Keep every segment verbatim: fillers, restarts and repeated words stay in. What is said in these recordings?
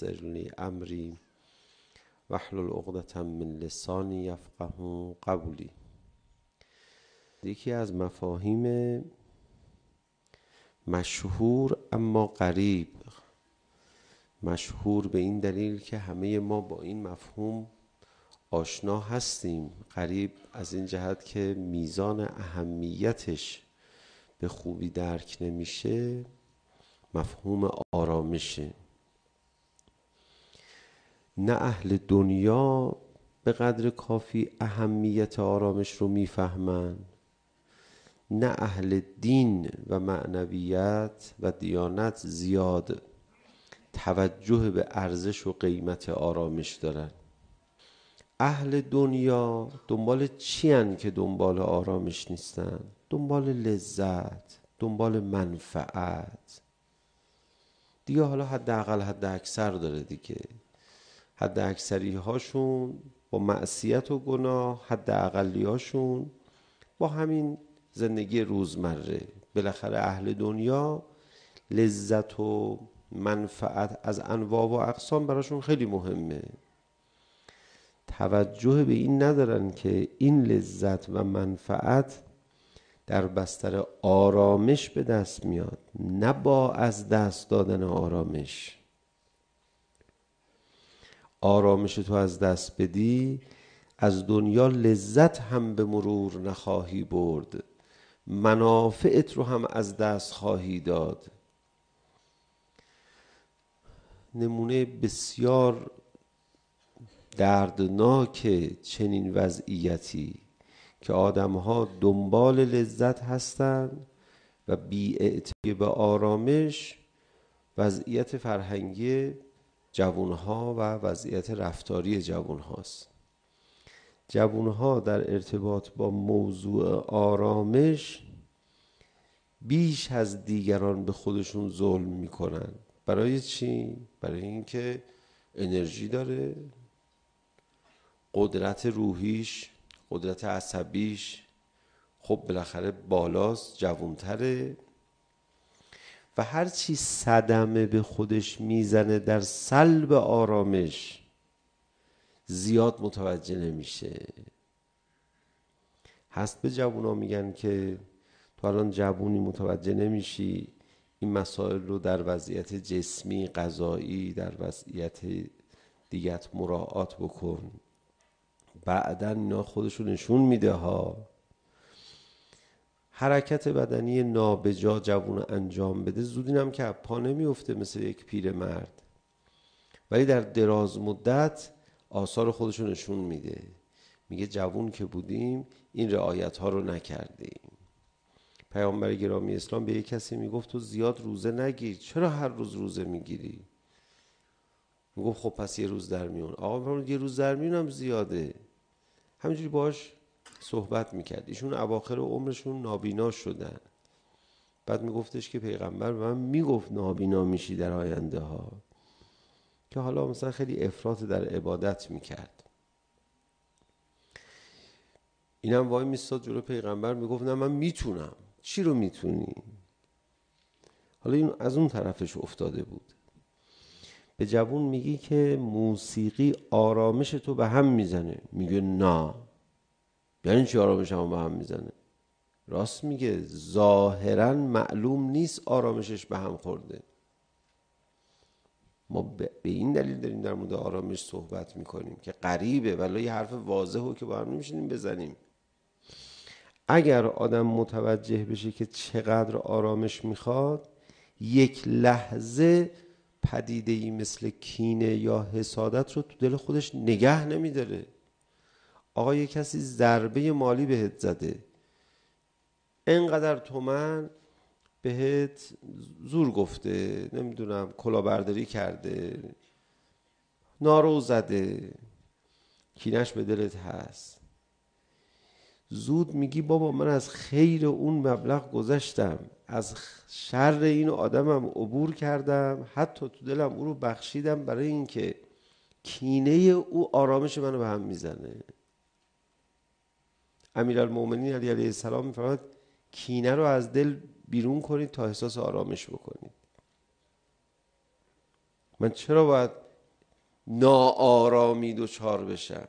یسر لی امری واحلل عقدة من لسانی یفقهوا قولی. یکی از مفاهیم مشهور اما غریب، مشهور به این دلیل که همه ما با این مفهوم آشنا هستیم، غریب از این جهت که میزان اهمیتش به خوبی درک نمیشه، مفهوم آرامشه. نه اهل دنیا به قدر کافی اهمیت آرامش رو میفهمن، نه اهل دین و معنویت و دیانت زیاد توجه به ارزش و قیمت آرامش دارن. اهل دنیا دنبال چی هن که دنبال آرامش نیستن؟ دنبال لذت، دنبال منفعت دیگه. حالا حداقل حد اکثر داره دیگه، حد اکثری هاشون با معصیت و گناه، حد اقلی هاشون با همین زندگی روزمره. بالاخره اهل دنیا لذت و منفعت از انواع و اقسام براشون خیلی مهمه. توجه به این ندارن که این لذت و منفعت در بستر آرامش به دست میاد، نه با از دست دادن آرامش. آرامش تو از دست بدی، از دنیا لذت هم به مرور نخواهی برد، منافعت رو هم از دست خواهی داد. نمونه بسیار دردناک چنین وضعیتی که آدم‌ها دنبال لذت هستند و بی‌اعتنایی به آرامش، وضعیت فرهنگی جوانها و وضعیت رفتاری جوانهاست. جوانها در ارتباط با موضوع آرامش بیش از دیگران به خودشون ظلم میکنن. برای چی؟ برای اینکه انرژی داره، قدرت روحیش، قدرت عصبیش خب بالاخره بالاست، جوانتره، و هرچی صدمه به خودش میزنه در سلب آرامش زیاد متوجه نمیشه. هست به جوونا میگن که تو الان جوونی متوجه نمیشی این مسائل رو در وضعیت جسمی، غذایی، در وضعیت دیگت مراعات بکن، بعدن اینا خودشو نشون میده ها. حرکت بدنی نابجا جوون انجام بده، زود اینم که پا نمیفته مثل یک پیرمرد، ولی در دراز مدت آثار خودشو نشون میده. میگه جوون که بودیم این رعایت ها رو نکردیم. پیامبر گرامی اسلام به یک کسی میگفت تو زیاد روزه نگیر، چرا هر روز روزه میگیری؟ میگفت خب پس یه روز در میون. آقا فرمود یه روز در میونم زیاده. همینجوری باهاش صحبت میکرد. ایشون اواخر عمرشون نابینا شدن. بعد میگفتش که پیغمبر به من میگفت نابینا میشی در آینده ها، که حالا مثلا خیلی افراط در عبادت میکرد. اینم وای میستاد جلو پیغمبر میگفت نه من میتونم. چی رو میتونی؟ حالا این از اون طرفش افتاده بود. به جوون میگی که موسیقی آرامش تو به هم میزنه، میگه نه. یعنی چی آرامش هم به هم میزنه؟ راست میگه، ظاهرا معلوم نیست آرامشش به هم خورده. ما به این دلیل داریم در مورد آرامش صحبت میکنیم که غریبه، ولی یه حرف واضحه که با هم نمیشینیم بزنیم. اگر آدم متوجه بشه که چقدر آرامش میخواد، یک لحظه پدیده‌ای مثل کینه یا حسادت رو تو دل خودش نگه نمیداره. آقا یک کسی ضربه مالی بهت زده، اینقدر تومن بهت زور گفته، نمیدونم کلاهبرداری کرده، نارو زده، کینش به دلت هست. زود میگی بابا من از خیر اون مبلغ گذشتم، از شر این آدمم عبور کردم، حتی تو دلم او رو بخشیدم، برای اینکه کینه او آرامش منو به هم میزنه. امیرالمومنین علی علیه السلام میفرماد کینه رو از دل بیرون کنید تا احساس آرامش بکنید. من چرا باید ناآرامی دچار بشن.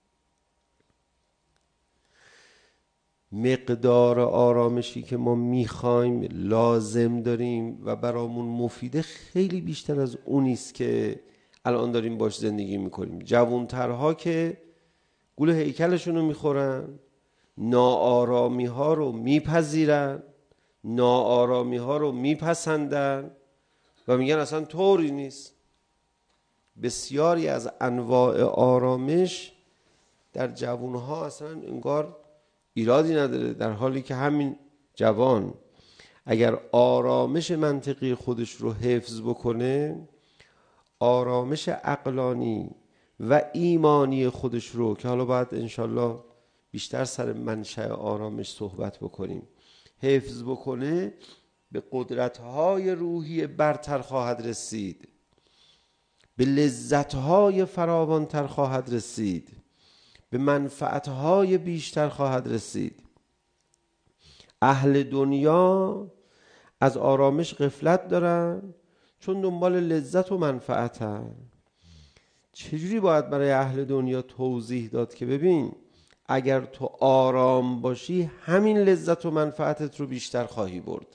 مقدار آرامشی که ما میخوایم، لازم داریم و برامون مفیده خیلی بیشتر از اونیست که الان داریم باش زندگی میکنیم. جوانترها که گول هیکلشون رو میخورن، ناآرامی ها رو میپذیرن، ناآرامی ها رو میپسندن و میگن اصلا طوری نیست. بسیاری از انواع آرامش در جوانها اصلا انگار ایرادی نداره، در حالی که همین جوان اگر آرامش منطقی خودش رو حفظ بکنه، آرامش عقلانی و ایمانی خودش رو که حالا باید انشالله بیشتر سر منشأ آرامش صحبت بکنیم، حفظ بکنه، به قدرت‌های روحی برتر خواهد رسید، به لذت‌های فراوانتر خواهد رسید، به منفعت‌های بیشتر خواهد رسید. اهل دنیا از آرامش غفلت دارن چون دنبال لذت و منفعتن. چجوری باید برای اهل دنیا توضیح داد که ببین اگر تو آرام باشی همین لذت و منفعتت رو بیشتر خواهی برد.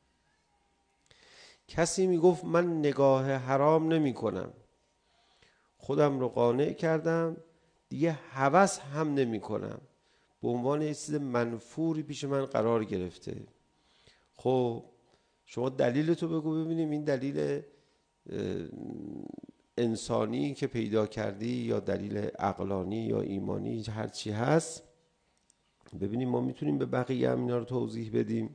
کسی میگفت من نگاه حرام نمی کنم، خودم رو قانع کردم دیگه هوس هم نمی کنم، به عنوان یه چیز منفوری پیش من قرار گرفته. خب شما دلیل تو بگو ببینیم، این دلیل انسانی که پیدا کردی یا دلیل عقلانی یا ایمانی هر چی هست، ببینیم ما میتونیم به بقیه هم اینا رو توضیح بدیم.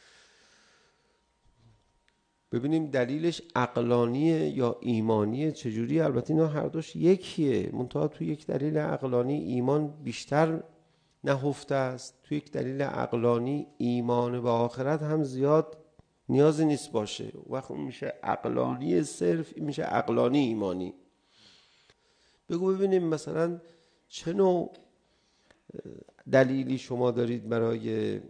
ببینیم دلیلش عقلانیه یا ایمانیه چجوری. البته اینا هر دوش یکیه، منتها تو یک دلیل عقلانی ایمان بیشتر نهفته است، تو یک دلیل عقلانی ایمان به آخرت هم زیاد نیازی نیست باشه. وقت اون میشه عقلانی صرف، این میشه عقلانی ایمانی. بگو ببینیم مثلا چه نوع دلیلی شما دارید برای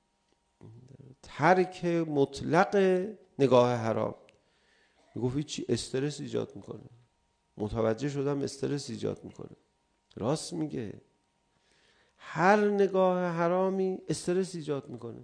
ترک مطلق نگاه حرام. میگفت چی استرس ایجاد میکنه. متوجه شدم استرس ایجاد میکنه. راست میگه، هر نگاه حرامی استرس ایجاد میکنه،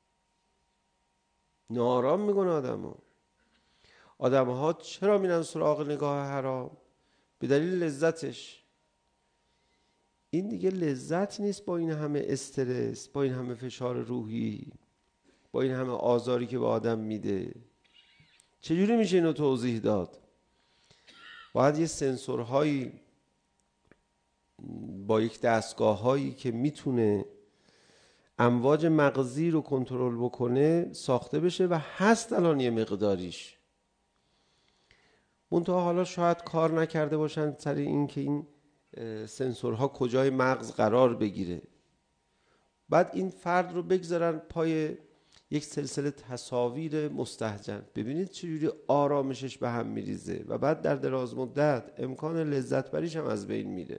ناآرام میکنه آدمو. آدم‌ها چرا میرن سراغ نگاه حرام؟ به دلیل لذتش. این دیگه لذت نیست با این همه استرس، با این همه فشار روحی، با این همه آزاری که به آدم میده. چجوری میشه اینو توضیح داد؟ باید یه سنسورهایی با یک دستگاه هایی که میتونه امواج مغزی رو کنترل بکنه ساخته بشه و هست الان یه مقداریش. منتها حالا شاید کار نکرده باشن سر این که این سنسورها کجای مغز قرار بگیره. بعد این فرد رو بگذارن پای یک سلسله تصاویر مستهجن، ببینید چجوری آرامشش به هم میریزه و بعد در دراز مدت امکان لذت بریش هم از بین میره.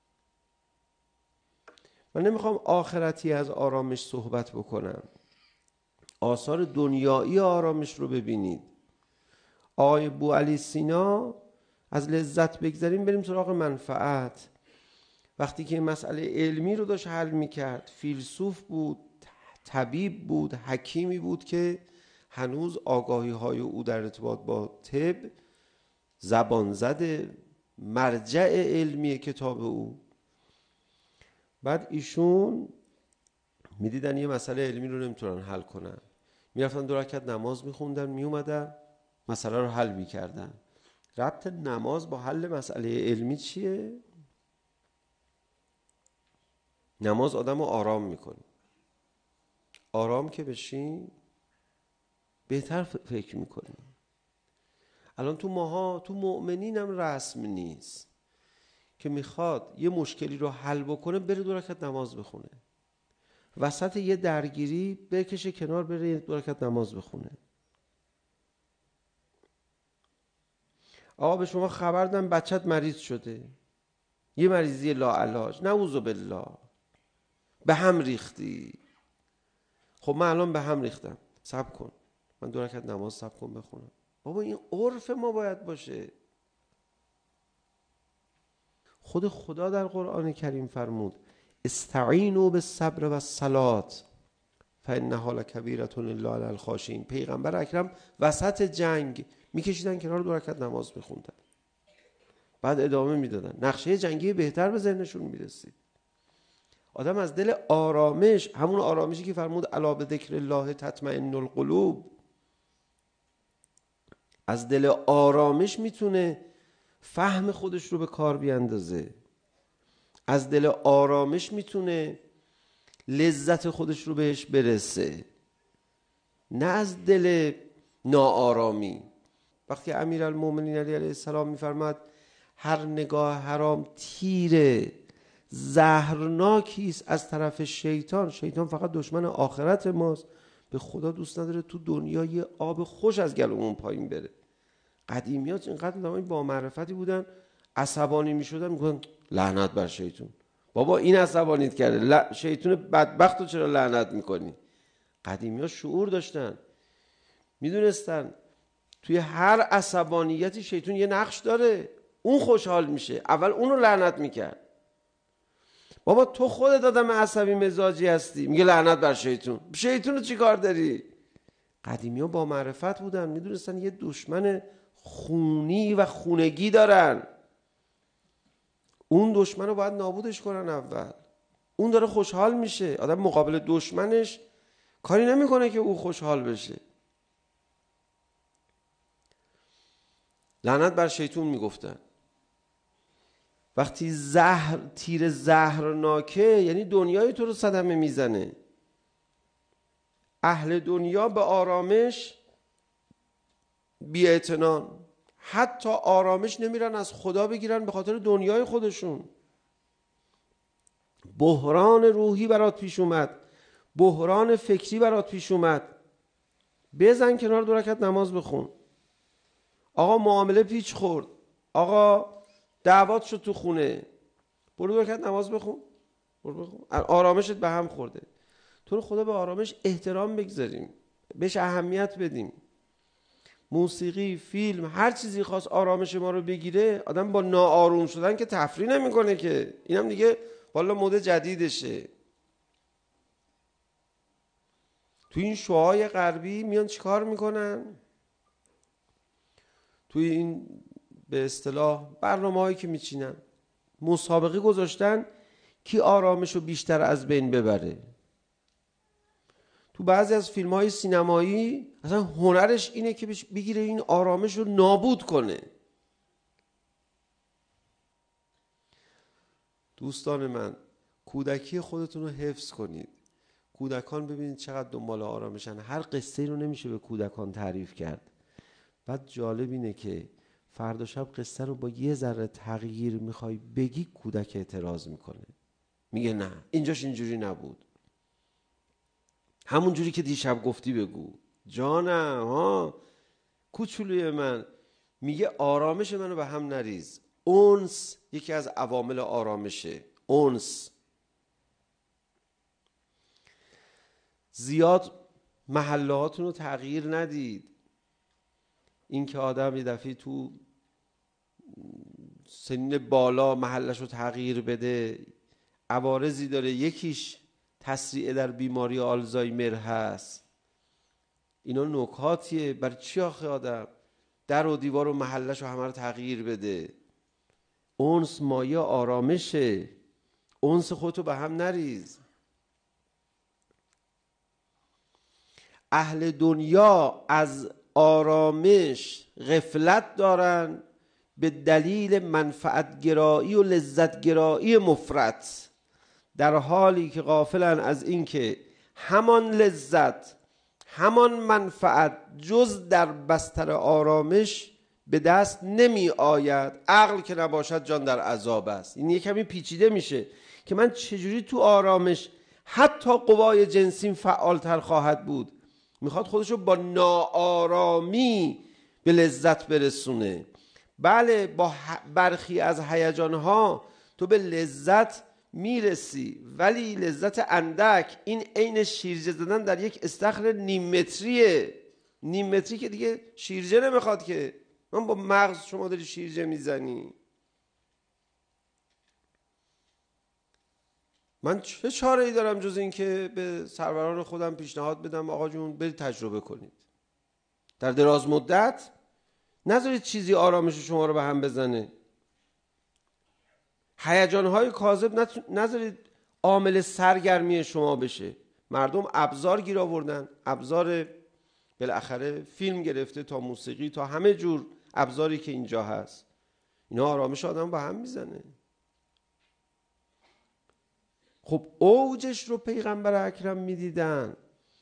من نمیخوام آخرتی از آرامش صحبت بکنم، آثار دنیایی آرامش رو ببینید. آقای بوعلی سینا از لذت بگذاریم بریم سراغ منفعت. وقتی که مسئله علمی رو داشت حل میکرد، فیلسوف بود، طبیب بود، حکیمی بود که هنوز آگاهی های او در ارتباط با طب زبان زده، مرجع علمی کتاب او. بعد ایشون میدیدن یه مسئله علمی رو نمیتونن حل کنن، میرفتن دو رکعت نماز میخوندن، میومدن مسئله رو حل میکردن. ربط نماز با حل مسئله علمی چیه؟ نماز آدم رو آرام میکنه. آرام که بشین بهتر فکر میکنی. الان تو ماها، تو مؤمنین هم رسم نیست که میخواد یه مشکلی رو حل بکنه بره دو رکعت نماز بخونه، وسط یه درگیری بکشه کنار بره دو رکعت نماز بخونه. آقا به شما خبر دادن بچت مریض شده، یه مریضی لاعلاج، نعوذ بالله، به هم ریختی. خب من الان به هم ریختم، صبر کن من دو رکعت نماز صبر کن بخونم. بابا این عرف ما باید باشه. خود خدا در قرآن کریم فرمود استعینوا بالصبر والصلاة فانها لکبیرة الا علی الخاشعین. پیغمبر اکرم وسط جنگ میکشیدن کنار، دو رکعت نماز میخوندن، بعد ادامه میدادن. نقشه جنگی بهتر به ذهنشون میرسید. آدم از دل آرامش، همون آرامشی که فرمود الا بذکر الله تطمئن القلوب، از دل آرامش میتونه فهم خودش رو به کار بیاندازه، از دل آرامش میتونه لذت خودش رو بهش برسه، نه از دل ناآرامی. وقتی امیرالمومنین علی علیه السلام میفرماد هر نگاه حرام تیره زهرناکی است از طرف شیطان، شیطان فقط دشمن آخرت ماست، به خدا دوست نداره تو دنیا یه آب خوش از گلومون پایین بره. قدیمیات اینقدر آدمای با معرفتی بودن، عصبانی میشدن میگن لعنت بر شیطان. بابا این عصبانیت کرده، ل... شیطان بدبخت رو چرا لعنت میکنی؟ قدیمیات شعور داشتن، میدونستن توی هر عصبانیتی شیطان یه نقش داره، اون خوشحال میشه، اول اون رو لعنت میکرد. بابا تو خودت آدم عصبی مزاجی هستی، میگه لعنت بر شیطان. شیطان رو چی کار داری؟ قدیمی ها با معرفت بودن، میدونستن یه دشمن خونی و خونگی دارن، اون دشمن رو باید نابودش کنن اول. اون داره خوشحال میشه، آدم مقابل دشمنش کاری نمیکنه که او خوشحال بشه. لعنت بر شیطان میگفتن. وقتی زهر تیر زهرناکه یعنی دنیای تو رو صدمه میزنه. اهل دنیا به آرامش بی اعتنان، حتی آرامش نمیرن از خدا بگیرن به خاطر دنیای خودشون. بحران روحی برات پیش اومد، بحران فکری برات پیش اومد، بزن کنار دو رکعت نماز بخون. آقا معامله پیچ خورد، آقا دعوات شد تو خونه، برو دو رکعت نماز بخون، برو بخون. آرامشت به هم خورده. تو رو خدا به آرامش احترام بگذاریم، بهش اهمیت بدیم. موسیقی، فیلم، هر چیزی خواست آرامش ما رو بگیره، آدم با ناآروم شدن که تفریح نمیکنه که، اینم دیگه والا مد جدیدشه. تو این شوهای غربی میان چیکار میکنن؟ توی این به اصطلاح برنامه‌هایی که میچینن مسابقه گذاشتن کی آرامش رو بیشتر از بین ببره. تو بعضی از فیلم‌های سینمایی اصلا هنرش اینه که بگیره این آرامش رو نابود کنه. دوستان من، کودکی خودتون رو حفظ کنید. کودکان ببینید چقدر دنبال آرامشن. هر قصه رو نمیشه به کودکان تعریف کرد. بعد جالب اینه که فردا شب قصه رو با یه ذره تغییر میخوای بگی، کودک اعتراض میکنه، میگه نه اینجاش اینجوری نبود، همون جوری که دیشب گفتی بگو. جانم ها کوچولوی من، میگه آرامش منو به هم نریز. انس یکی از عوامل آرامشه. انس. زیاد محلهاتون رو تغییر ندید. این که آدم یه دفعه تو سنین بالا محلش رو تغییر بده عوارضی داره. یکیش تسریع در بیماری آلزایمر هست. اینا نکاتیه. برای چی آخه آدم در و دیوار و محلش رو همه رو تغییر بده؟ انس مایه آرامشه. انس خودتو به هم نریز. اهل دنیا از آرامش غفلت دارن به دلیل منفعت گرایی و لذت گرایی مفرط، در حالی که غافلن از این که همان لذت همان منفعت جز در بستر آرامش به دست نمی آید. عقل که نباشد جان در عذاب است. این یک کمی پیچیده میشه که من چجوری تو آرامش حتی قوای جنسیم فعالتر خواهد بود. میخواد خودشو با ناآرامی به لذت برسونه. بله با برخی از هیجانها تو به لذت میرسی، ولی لذت اندک. این عین شیرجه زدن در یک استخر نیم متریه. نیم متری که دیگه شیرجه نمیخواد که. من با مغز شما داری شیرجه میزنی. من چه چاره ای دارم جز این که به سروران خودم پیشنهاد بدم آقا جون برید تجربه کنید. در دراز مدت نذارید چیزی آرامش شما رو به هم بزنه. هیجان‌های کاذب نذارید عامل سرگرمی شما بشه. مردم ابزار گیر آوردن، ابزار بالاخره فیلم گرفته تا موسیقی تا همه جور ابزاری که اینجا هست، اینا آرامش آدم به هم میزنه. خب اوجش رو پیغمبر اکرم میدیدن.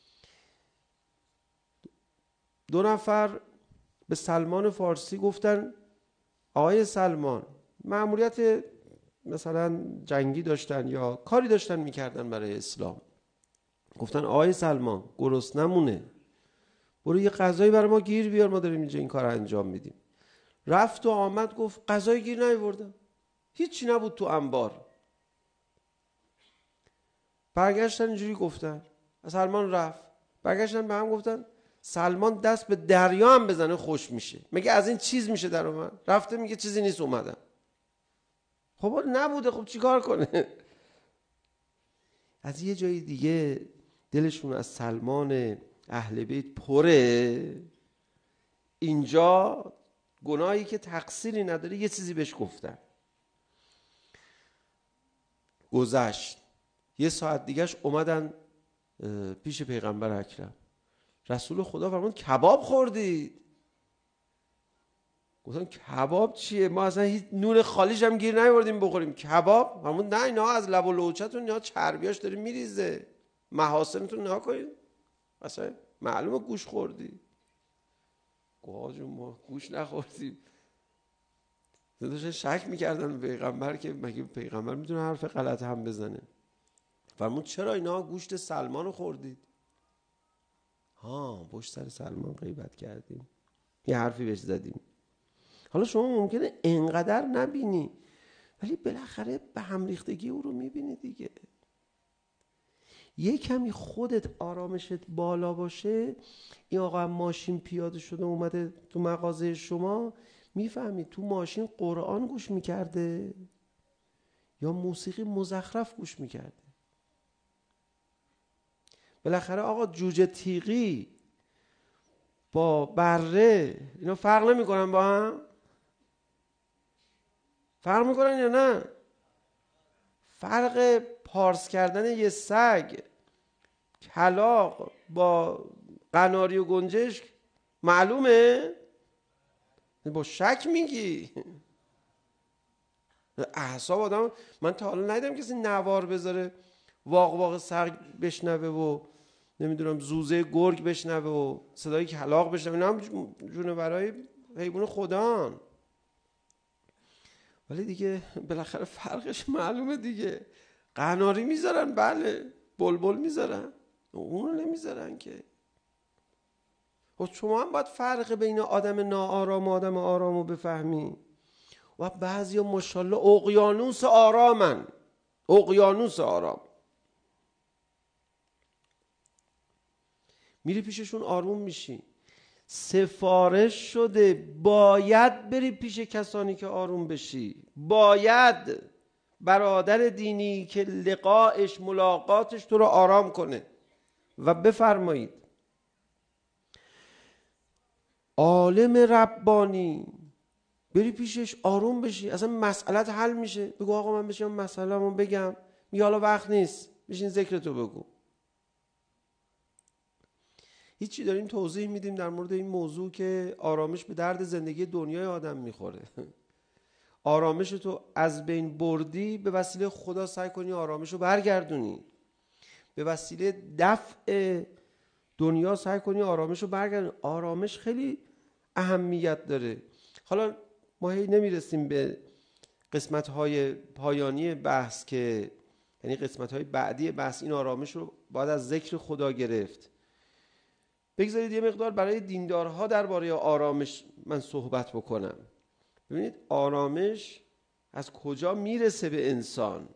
دو نفر به سلمان فارسی گفتن آقای سلمان، مأموریت مثلا جنگی داشتن یا کاری داشتن میکردن برای اسلام، گفتن آقای سلمان گرسنمونه، برو یه غذایی برای ما گیر بیار، ما داریم اینجا این کار انجام میدیم. رفت و آمد گفت غذای گیر نیاوردم، هیچی نبود تو انبار. برگشتن اینجوری گفتن، سلمان رفت، برگشتن به هم گفتن سلمان دست به دریا هم بزنه خوش میشه، مگه از این چیز میشه در اومد؟ رفته میگه چیزی نیست اومدم. خب نبوده، خب چیکار کنه؟ از یه جای دیگه دلشون از سلمان اهل بیت پره، اینجا گناهی که تقصیری نداره یه چیزی بهش گفتن. گذشت یه ساعت دیگهش اومدن پیش پیغمبر اکرم، رسول خدا فرمود کباب خوردید؟ گفتن کباب چیه؟ ما اصلا هیچ نون خالیش هم گیر نیاوردیم بخوریم. کباب؟ فرمود نه، اینا از لب و لوچتون اینا چربیاش داره میریزه، محاسنتون نها کنید، اصلا معلومه گوش خوردی. گفت ما گوش نخوردیم. داشتن شک میکردن پیغمبر که مگه پیغمبر میتونه حرف غلط هم بزنه. فرمود چرا اینا گوشت سلمان رو خوردید؟ ها پشت سر سلمان غیبت کردیم، یه حرفی بهش زدیم. حالا شما ممکنه انقدر نبینی ولی بالاخره به هم ریختگی او رو میبینی دیگه. یه کمی خودت آرامشت بالا باشه، این آقا ماشین پیاده شده اومده تو مغازه شما، میفهمی تو ماشین قرآن گوش میکرده یا موسیقی مزخرف گوش میکرده. بالاخره آقا جوجه تیغی با بره اینا فرق نمیکنن با هم؟ فرق میکنن یا نه؟ فرق پارس کردن یه سگ کلاغ با قناری و گنجشک معلومه؟ با شک میگی؟ اعصاب آدم، من تا حالا ندیدم کسی نوار بذاره واق واق سگ بشنوه و نمیدونم زوزه گرگ بشنوه و صدای کلاغ بشنوه، اینا هم جونورای حیوان خدان. ولی دیگه بالاخره فرقش معلومه دیگه. قناری میذارن، بله، بلبل میذارن، اونو نمیذارن که. و شما هم باید فرق بین آدم ناآرام و آدم آرامو بفهمی. و بعضیا ماشاءالله اقیانوس آرامن، اقیانوس آرام. میری پیششون آروم میشی. سفارش شده باید بری پیش کسانی که آروم بشی. باید برادر دینی که لقاءش ملاقاتش تو رو آرام کنه. و بفرمایید عالم ربانی بری پیشش آروم بشی، اصلا مسئلت حل میشه. بگو آقا من بشم مسئله‌مو بگم، میگه حالا وقت نیست، بشین ذکرتو بگو. هیچی داریم توضیح میدیم در مورد این موضوع که آرامش به درد زندگی دنیای آدم میخوره. آرامش تو از بین بردی، به وسیله خدا سعی کنی آرامش رو برگردونی. به وسیله دفع دنیا سعی کنی آرامش رو برگردونی. آرامش خیلی اهمیت داره. حالا ما هی نمیرسیم به قسمت‌های پایانی بحث که یعنی قسمت‌های بعدی بحث، این آرامش رو باید از ذکر خدا گرفت. بگذارید یه مقدار برای دیندارها درباره آرامش من صحبت بکنم. ببینید آرامش از کجا میرسه به انسان.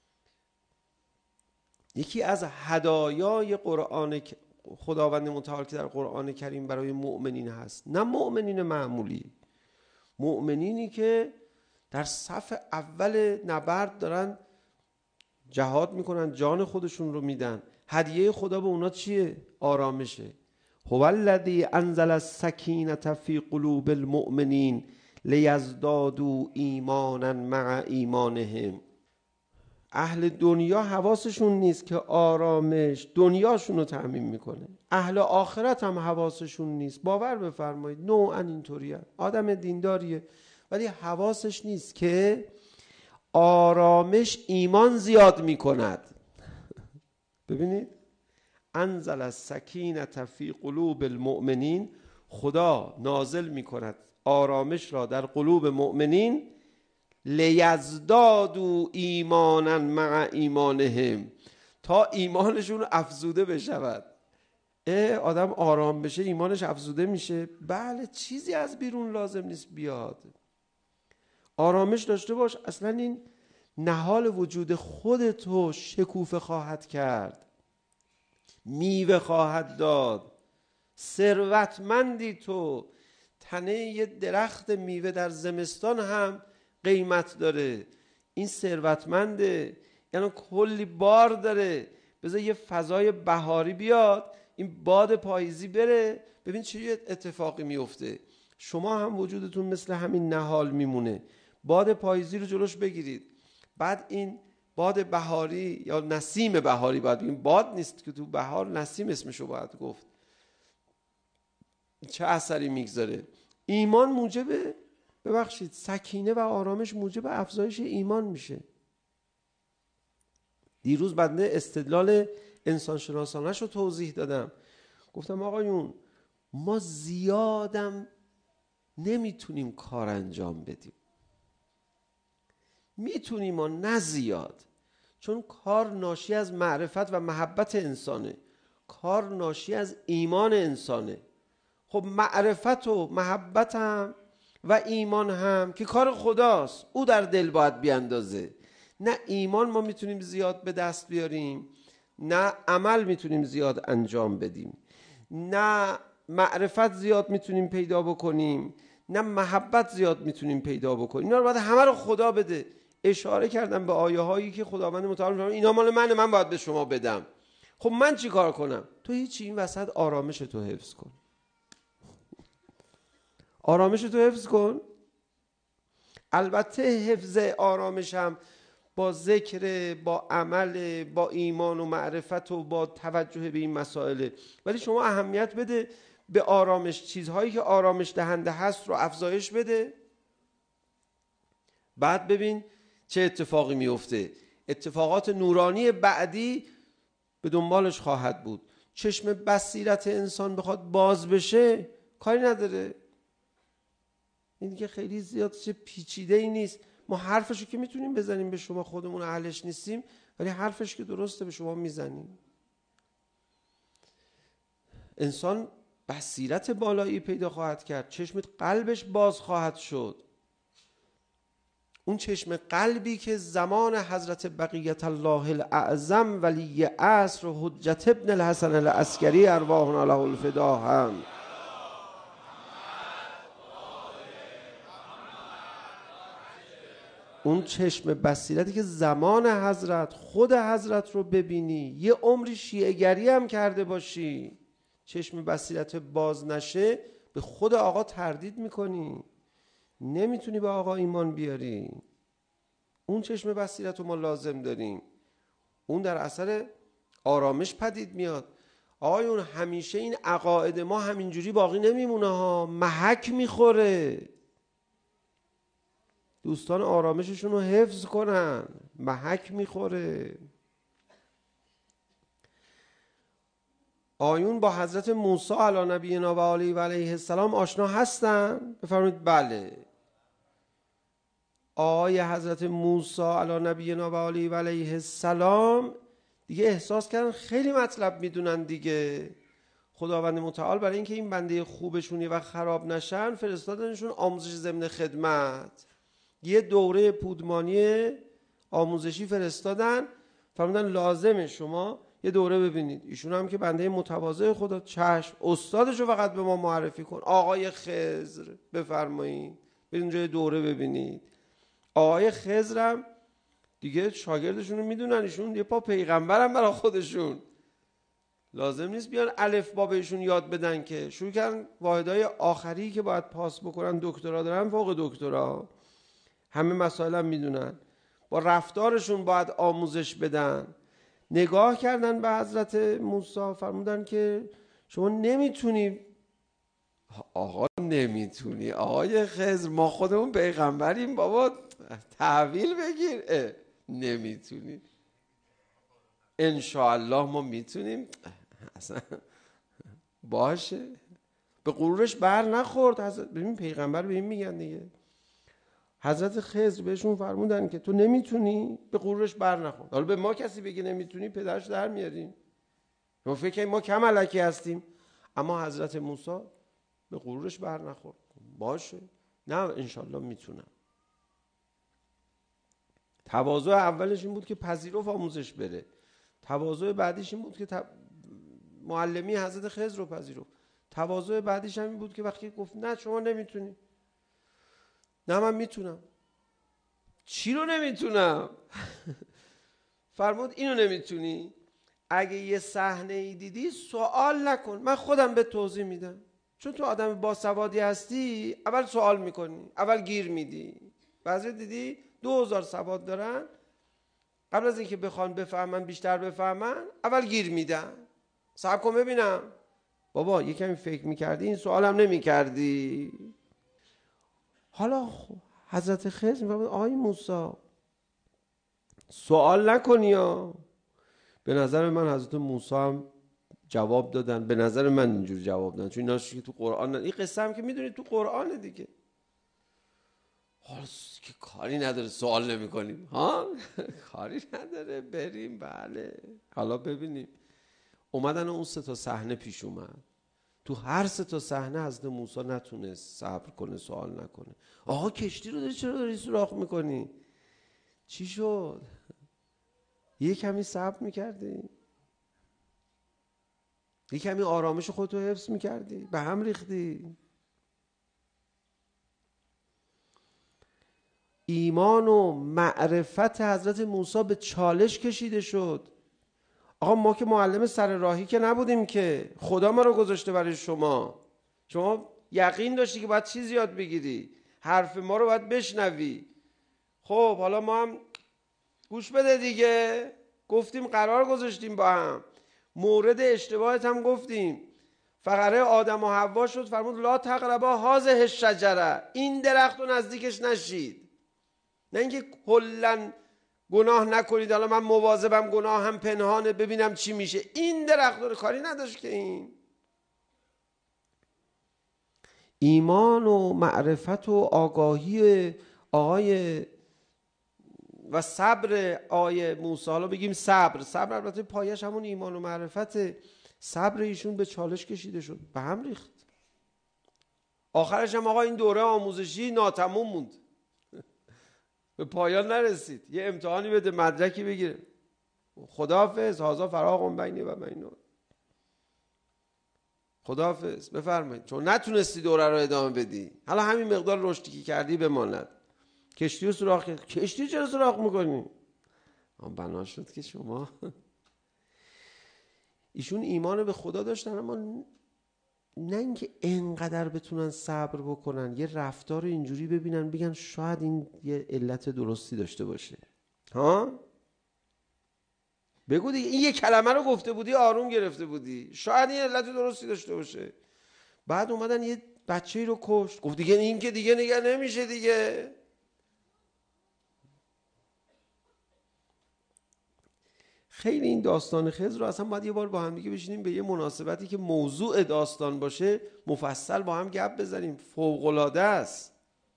یکی از هدایای قرآن خداوند متعال که در قرآن کریم برای مؤمنین هست، نه مؤمنین معمولی، مؤمنینی که در صف اول نبرد دارن جهاد میکنن، جان خودشون رو میدن. هدیه خدا به اونا چیه؟ آرامشه. هو الذی انزل السکینة فی قلوب المؤمنین لیزدادوا ایمانا مع ایمانهم. اهل دنیا حواسشون نیست که آرامش دنیاشون رو تأمین میکنه، اهل آخرت هم حواسشون نیست. باور بفرمایید نوعا اینطوریه، آدم دینداریه ولی حواسش نیست که آرامش ایمان زیاد میکند. ببینید انزل السکینة فی قلوب المؤمنین، خدا نازل میکند آرامش را در قلوب مؤمنین، لیزدادوا ایمانا مع ایمانهم، تا ایمانشون افزوده بشود. آدم آرام بشه ایمانش افزوده میشه؟ بله، چیزی از بیرون لازم نیست بیاد. آرامش داشته باش، اصلا این نهال وجود خودتو شکوفه خواهد کرد، میوه خواهد داد. ثروتمندی تو، تنه یه درخت میوه در زمستان هم قیمت داره. این ثروتمنده، یعنی کلی بار داره. بذار یه فضای بهاری بیاد، این باد پاییزی بره، ببین چه اتفاقی میفته. شما هم وجودتون مثل همین نهال میمونه. باد پاییزی رو جلوش بگیرید، بعد این باد بهاری یا نسیم بهاری، باید بگیم باد نیست که تو بهار، نسیم اسمشو باید گفت، چه اثری میگذاره. ایمان موجب، ببخشید، سکینه و آرامش موجب افزایش ایمان میشه. دیروز بنده استدلال انسانشناسانش رو توضیح دادم. گفتم آقایون ما زیادم نمیتونیم کار انجام بدیم، میتونیم و نه زیاد، چون کار ناشی از معرفت و محبت انسانه، کار ناشی از ایمان انسانه. خب معرفت و محبت هم و ایمان هم که کار خداست، او در دل باید بیاندازه. نه ایمان ما میتونیم زیاد به دست بیاریم، نه عمل میتونیم زیاد انجام بدیم، نه معرفت زیاد میتونیم پیدا بکنیم، نه محبت زیاد میتونیم پیدا بکنیم. اینا رو باید همه رو خدا بده. اشاره کردم به آیه هایی که خداوند متعال میفرماید اینا مال منه، من باید به شما بدم. خب من چی کار کنم؟ تو هیچی، این وسط آرامش تو حفظ کن. آرامش تو حفظ کن. البته حفظ آرامشم با ذکر، با عمل، با ایمان و معرفت و با توجه به این مسائل، ولی شما اهمیت بده به آرامش. چیزهایی که آرامش دهنده هست رو افزایش بده. بعد ببین چه اتفاقی میفته. اتفاقات نورانی بعدی به دنبالش خواهد بود. چشم بصیرت انسان بخواد باز بشه کاری نداره. این دیگه خیلی زیاد چه پیچیده ای نیست. ما حرفشو که میتونیم بزنیم به شما، خودمون اهلش نیستیم، ولی حرفش که درسته به شما میزنیم. انسان بصیرت بالایی پیدا خواهد کرد، چشم قلبش باز خواهد شد. اون چشم قلبی که زمان حضرت بقیت الله الاعظم ولی عصر حجت ابن الحسن العسکری ارواحنا له الفدا هم اون چشم بصیرتی که زمان حضرت، خود حضرت رو ببینی، یه عمری شیعه گری هم کرده باشی، چشم بصیرت باز نشه به خود آقا تردید میکنی، نمیتونی به آقا ایمان بیاری. اون چشم بصیرت رو ما لازم داریم. اون در اثر آرامش پدید میاد. آقایون همیشه این عقاید ما همینجوری باقی نمیمونه ها، محک میخوره. دوستان آرامششون رو حفظ کنن، محک میخوره. آیون با حضرت موسی علی نبینا و علیه و علیه السلام آشنا هستن؟ بفرمایید بله. آقای حضرت موسی علی نبینا و علیه و علیه السلام دیگه احساس کردن خیلی مطلب میدونن دیگه. خداوند متعال برای اینکه این بنده خوبشونی و خراب نشن فرستادنشون آموزش ضمن خدمت. یه دوره پودمانی آموزشی فرستادن، فرمودن لازمه شما یه دوره ببینید. ایشون هم که بنده متواضع خدا، چشم، استادشو فقط به ما معرفی کن. آقای خضر بفرمایید برید اونجا یه دوره ببینید. آقای خضرم دیگه شاگردشون رو میدونن، ایشون یه پا پیغمبرن برای خودشون، لازم نیست بیان الف با بهشون یاد بدن که. شروع کردن واحدهای آخری که باید پاس بکنن، دکترا دارن، فوق دکترا، همه مسائل هم میدونن، با رفتارشون باید آموزش بدن. نگاه کردن به حضرت موسی، فرمودن که شما نمیتونی. آقا نمیتونی آقای خضر، ما خودمون پیغمبریم بابا، تحویل بگیر. اه. نمیتونی، انشاءالله ما میتونیم. اصلا باشه، به غرورش بر نخورد. حضرت ببین پیغمبر به این میگن دیگه، حضرت خضر بهشون فرمودن که تو نمیتونی، به غرورش بر نخورد. حالا به ما کسی بگه نمیتونی، پدرش در میاریم، ما فکر کنیم ما کم الکی هستیم. اما حضرت موسی به غرورش بر نخورد. باشه، نه انشالله میتونم. تواضع اولش این بود که پذیرفت آموزش بره، تواضع بعدیش این بود که ت... معلمی حضرت خضر رو پذیرفت، تواضع بعدیش هم این بود که وقتی گفت نه شما نمیتونی، نه من میتونم. چی رو نمیتونم؟ فرمود اینو نمیتونی؟ اگه یه صحنه ای دیدی سوال نکن، من خودم به توضیح میدم. چون تو آدم باسوادی هستی، اول سوال میکنی، اول گیر میدی. بعضی دیدی دو هزار سواد دارن، قبل از اینکه بخوان بفهمن، بیشتر بفهمن، اول گیر میدن. صبر کن ببینم. بابا یه کمی فکر میکردی این سوال هم نمیکردی. حالا خب حضرت خضر میفهمد آقای موسی سوال نکنی ها. به نظر من حضرت موسی هم جواب دادن، به نظر من اینجور جواب دادن، چون اینا که تو قرآن نه. این قصه هم که میدونید تو قرآنه دیگه. حالا که کاری نداره سوال نمی کنیم ها، کاری نداره، بریم. بله حالا ببینیم. اومدن اون سه تا صحنه پیش اومد، تو هر سه تا صحنه حضرت موسی نتونست صبر کنه، سوال نکنه. آقا کشتی رو داری چرا داری سوراخ میکنی؟ چی شد؟ یه کمی صبر میکردی؟ یه کمی آرامش خودتو حفظ میکردی؟ به هم ریختی. ایمان و معرفت حضرت موسی به چالش کشیده شد. آقا ما که معلم سر راهی که نبودیم که، خدا ما رو گذاشته برای شما. شما یقین داشتی که باید چیز یاد بگیری، حرف ما رو باید بشنوی. خب حالا ما هم گوش بده دیگه. گفتیم قرار گذاشتیم با هم، مورد اشتباهت هم گفتیم. فقره آدم و حوا شد، فرمود لا تقربا هذه الشجره، این درخت رو نزدیکش نشید. نه اینکه کلا گناه نکنید، حالا من مواظبم گناه هم پنهانه ببینم چی میشه. این درخت رو کاری نداشت که. این ایمان و معرفت و آگاهی آقای و صبر آقای موسی، حالا بگیم صبر، صبر البته پایش همون ایمان و معرفت، صبر ایشون به چالش کشیده شد، به هم ریخت. آخرش هم آقا این دوره آموزشی ناتموم موند، به پایان نرسید. یه امتحانی بده، مدرکی بگیره، خداحافظ، هذا فراق بینی و بینک، خداحافظ بفرمایید. چون نتونستی دوره رو ادامه بدی، حالا همین مقدار رشدی که کردی بماند. کشتی رو سوراخ کرد. کشتی چرا سوراخ میکنی؟ بنا شد که شما ایشون ایمان به خدا داشتن، اما نه اینکه انقدر بتونن صبر بکنن، یه رفتار اینجوری ببینن بگن شاید این یه علت درستی داشته باشه. ها بگو دیگه، این یه کلمه رو گفته بودی آروم گرفته بودی، شاید این علت درستی داشته باشه. بعد اومدن یه بچه‌ای رو کشت، گفت دیگه این که دیگه نگه نمیشه دیگه. خیلی این داستان خضر رو اصلا باید یه بار با هم دیگه بشینیم به یه مناسبتی که موضوع داستان باشه مفصل با هم گپ بزنیم، فوق‌العاده است.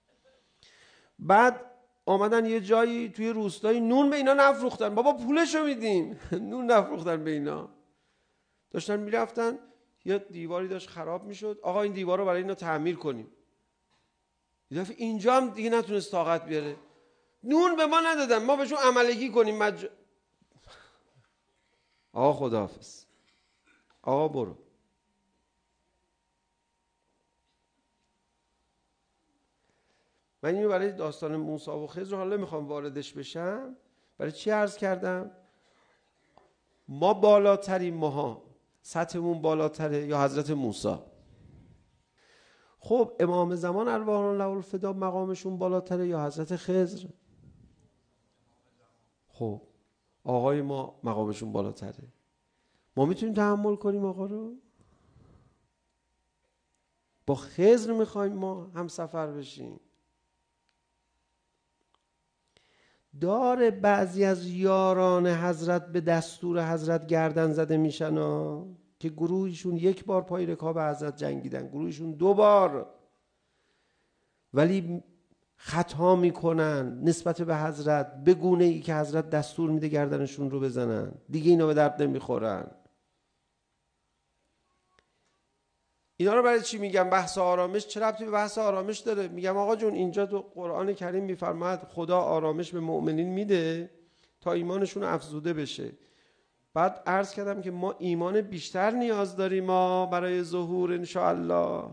بعد آمدن یه جایی توی روستایی نون به اینا نفروختن، بابا پولشو میدیم. نون نفروختن به اینا، داشتن میرفتن یه دیواری داشت خراب میشد، آقا این دیوار رو برای اینا تعمیر کنیم. یه دفعه اینجا هم دیگه نتونست طاقت بیاره، نون به ما ندادن، ما بهشون عملگی کنیم مج... آقا خداحافظ، آقا برو. من اینو برای داستان موسی و خضر حالا نمیخوام واردش بشم، برای چی عرض کردم؟ ما بالاتریم، ماها سطحمون بالاتره یا حضرت موسی؟ خب امام زمان ارواحنا له الفدا مقامشون بالاتره یا حضرت خضر؟ خب آقای ما مقامشون بالاتره، ما میتونیم تحمل کنیم آقا رو؟ با خضر میخوایم ما هم سفر بشیم؟ داره بعضی از یاران حضرت به دستور حضرت گردن زده میشن ها، که گروهشون یک بار پای رکاب حضرت جنگیدن، گروهشون دو بار، ولی خطا میکنن نسبت به حضرت به گونه ای که حضرت دستور میده گردنشون رو بزنن، دیگه اینا به درد نمیخورن. اینا رو برای چی میگم؟ بحث آرامش چه ربطی به بحث آرامش داره؟ میگم آقا جون اینجا تو قرآن کریم میفرماید خدا آرامش به مؤمنین میده تا ایمانشون افزوده بشه. بعد عرض کردم که ما ایمان بیشتر نیاز داریم ما برای ظهور انشاءالله.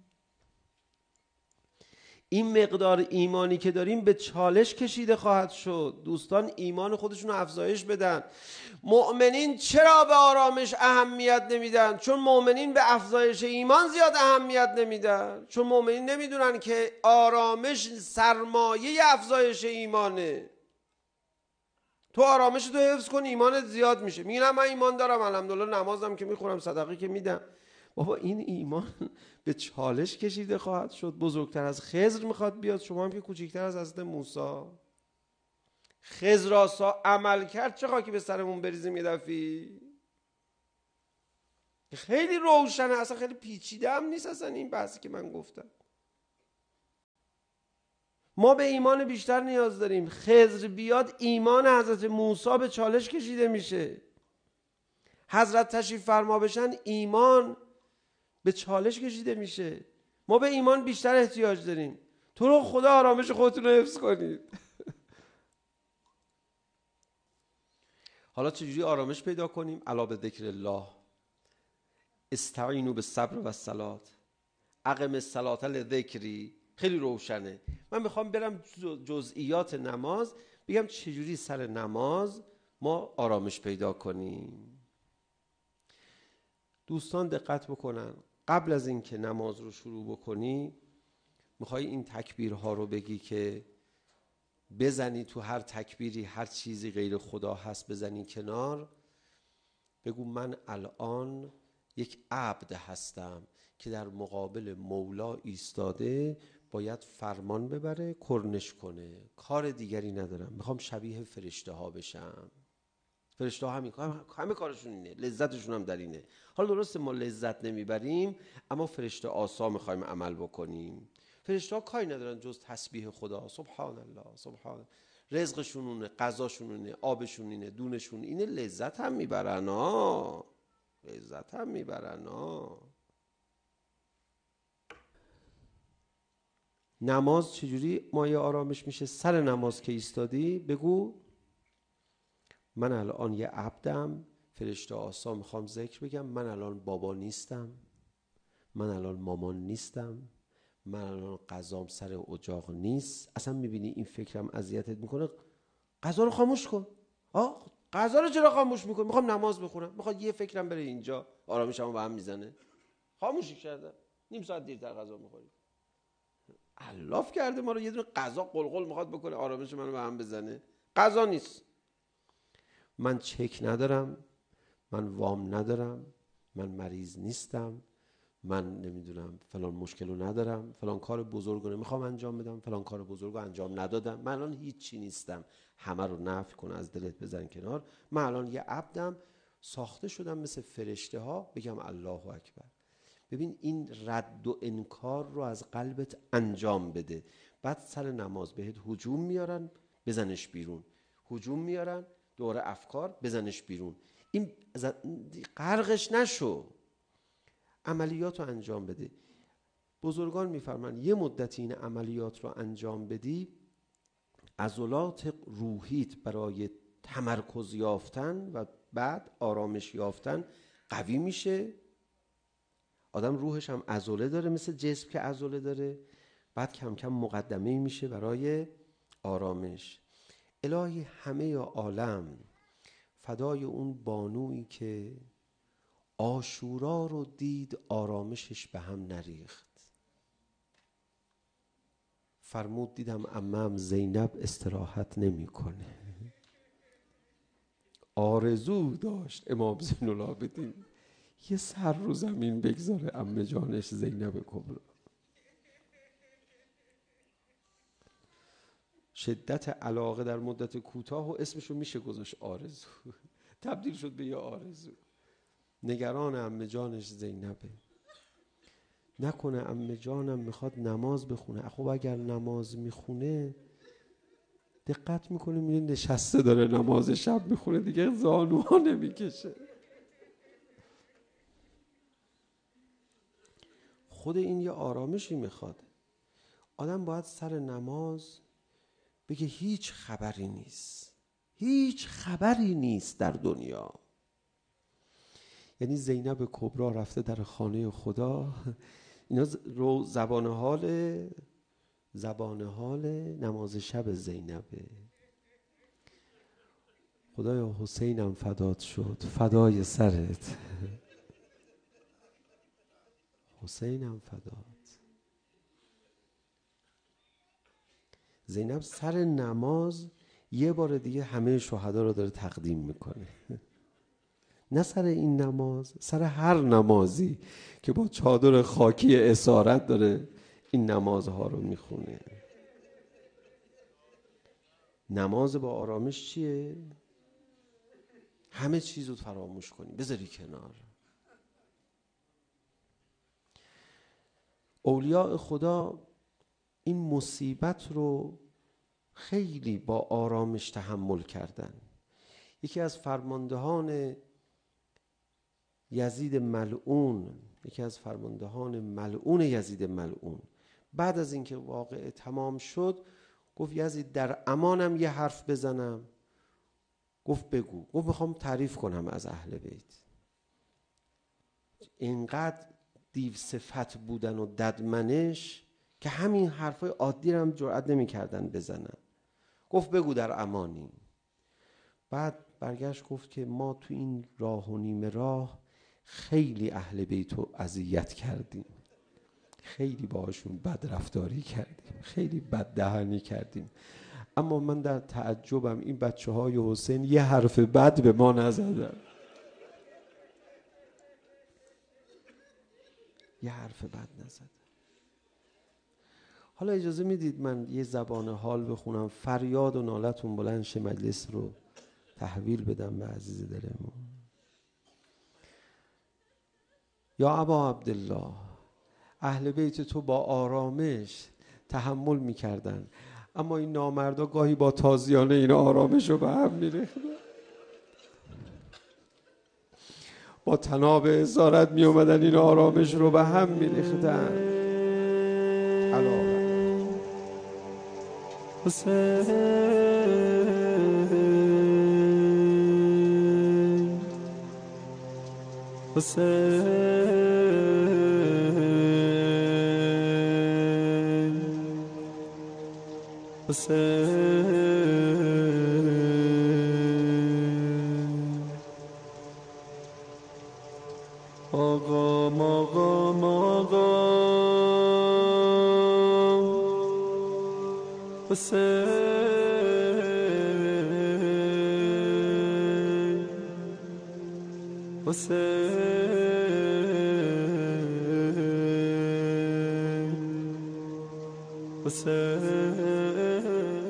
این مقدار ایمانی که داریم به چالش کشیده خواهد شد. دوستان ایمان خودشون رو افزایش بدن. مؤمنین چرا به آرامش اهمیت نمیدن؟ چون مؤمنین به افزایش ایمان زیاد اهمیت نمیدن، چون مؤمنین نمیدونن که آرامش سرمایه افزایش ایمانه. تو آرامش تو حفظ کن ایمانت زیاد میشه. میگن من ایمان دارم الحمدلله، نمازم که میخورم، صدقه که میدم. بابا این ایمان به چالش کشیده خواهد شد، بزرگتر از خضر میخواد بیاد، شما هم که کوچکتر از حضرت موسی. خضر آسا عمل کرد چه خاکی به سرمون بریزیم یه دفعی؟ خیلی روشنه، اصلا خیلی پیچیده هم نیست اصلا این بحثی که من گفتم. ما به ایمان بیشتر نیاز داریم. خضر بیاد ایمان حضرت موسی به چالش کشیده میشه. حضرت تشریف فرما بشن ایمان به چالش کشیده میشه. ما به ایمان بیشتر احتیاج داریم. تو رو خدا آرامش خودتون رو حفظ کنید. حالا چجوری آرامش پیدا کنیم؟ الا به ذکر الله استعینوا بالصبر و الصلاة اقم الصلاة لذکری. خیلی روشنه. من میخوام برم جزئیات نماز، بگم چجوری سر نماز ما آرامش پیدا کنیم. دوستان دقت بکنن، قبل از اینکه نماز رو شروع بکنی میخوای این تکبیرها رو بگی که بزنی تو هر تکبیری هر چیزی غیر خدا هست بزنی کنار. بگو من الان یک عبد هستم که در مقابل مولا ایستاده، باید فرمان ببره، کرنش کنه، کار دیگری ندارم، میخوام شبیه فرشته ها بشم. فرشته ها همین همه کارشون اینه، لذتشون هم در اینه. حالا درسته ما لذت نمیبریم، اما فرشته آسا میخوایم عمل بکنیم. فرشته ها کاری ندارن جز تسبیح خدا، سبحان الله سبحان الله. رزقشون اونه، غذاشون اونه، آبشون اینه، دونشون اینه، لذت هم میبرن ها، لذت هم میبرن ها. نماز چجوری مایه آرامش میشه؟ سر نماز که ایستادی بگو من الان یه عبدم، فرشته آسا میخوام ذکر بگم، من الان بابا نیستم، من الان مامان نیستم، من الان قضام سر اجاق نیست. اصلا میبینی این فکرم اذیتت میکنه، قضا رو خاموش کن. آه قضا رو چرا خاموش میکنی؟ میخوام نماز بخونم، میخواد یه فکرم بره اینجا، آرامشمو به هم میزنه، خاموشی کردم، نیم ساعت دیرتر غذا میخوری. علاف کرده ما رو، یه دونه قضا قلقل میخواد بکنه آرامش منو به هم بزنه. قضا نیست. من چک ندارم، من وام ندارم، من مریض نیستم، من نمیدونم فلان مشکلو ندارم، فلان کار بزرگو نمیخوام انجام بدم، فلان کار بزرگو انجام ندادم، من الان هیچی نیستم. همه رو نفی کن، از دلت بزن کنار. من الان یه عبدم، ساخته شدم مثل فرشته ها، بگم الله اکبر. ببین این رد و انکار رو از قلبت انجام بده. بعد سر نماز بهت هجوم میارن، بزنش بیرون. هجوم میارن دوره افکار، بزنش بیرون. این غرقش نشو، عملیات رو انجام بده. بزرگان میفرمان یه مدتی این عملیات رو انجام بدی، عضلات روحیت برای تمرکز یافتن و بعد آرامش یافتن قوی میشه. آدم روحش هم عضله داره، مثل جسم که عضله داره. بعد کم کم مقدمه میشه برای آرامش. الهی همه عالم فدای اون بانویی که عاشورا رو دید آرامشش به هم نریخت. فرمود دیدم عمم زینب استراحت نمی کنه. آرزو داشت امام زین العابدین یه سر رو زمین بگذاره عمه جانش زینب کبرا. شدت علاقه در مدت کوتاه و اسمشو میشه گذاشت آرزو، تبدیل شد به یه آرزو. نگران عمه جانش زینبه، نکنه عمه جانم میخواد نماز بخونه. خب اگر نماز میخونه دقت میکنه میره نشسته داره نماز شب میخونه، دیگه زانوها نمیکشه. خود این یه آرامشی میخواد. آدم باید سر نماز بگه هیچ خبری نیست، هیچ خبری نیست در دنیا. یعنی زینب کبرا رفته در خانه خدا، اینا رو زبان حال زبان حال نماز شب زینبه. خدایا حسینم فدات شد، فدای سرت حسینم فدات. زینب سر نماز یه بار دیگه همه شهدا رو داره تقدیم میکنه. نه سر این نماز، سر هر نمازی که با چادر خاکی اسارت داره این نمازها رو میخونه. نماز با آرامش چیه؟ همه چیز رو فراموش کنی، بذاری کنار. اولیاء خدا این مصیبت رو خیلی با آرامش تحمل کردن. یکی از فرماندهان یزید ملعون یکی از فرماندهان ملعون یزید ملعون بعد از اینکه واقعه تمام شد گفت یزید در امانم یه حرف بزنم. گفت بگو. گفت میخوام تعریف کنم از اهل بیت. اینقدر دیو صفت بودن و ددمنش که همین حرفای عادی رو هم جرئت نمی کردن بزنن. گفت بگو در امانی. بعد برگشت گفت که ما تو این راه و نیمه راه خیلی اهل بیت رو اذیت کردیم، خیلی باهاشون بد رفتاری کردیم، خیلی بد دهنی کردیم، اما من در تعجبم این بچه های حسین یه حرف بد به ما نزدن، یه حرف بد نزدن. حالا اجازه میدید من یه زبان حال بخونم، فریاد و نالتون بلند شه، مجلس رو تحویل بدم به عزیز دلمون. یا ابا عبدالله، اهل بیت تو با آرامش تحمل میکردن، اما این نامردا گاهی با تازیانه این آرامش رو به هم میریختن، با طناب اسارت میومدن این آرامش رو به هم میریختن. علاوه حسین حسین حسین آقا آقا آقا حسین حسین حسین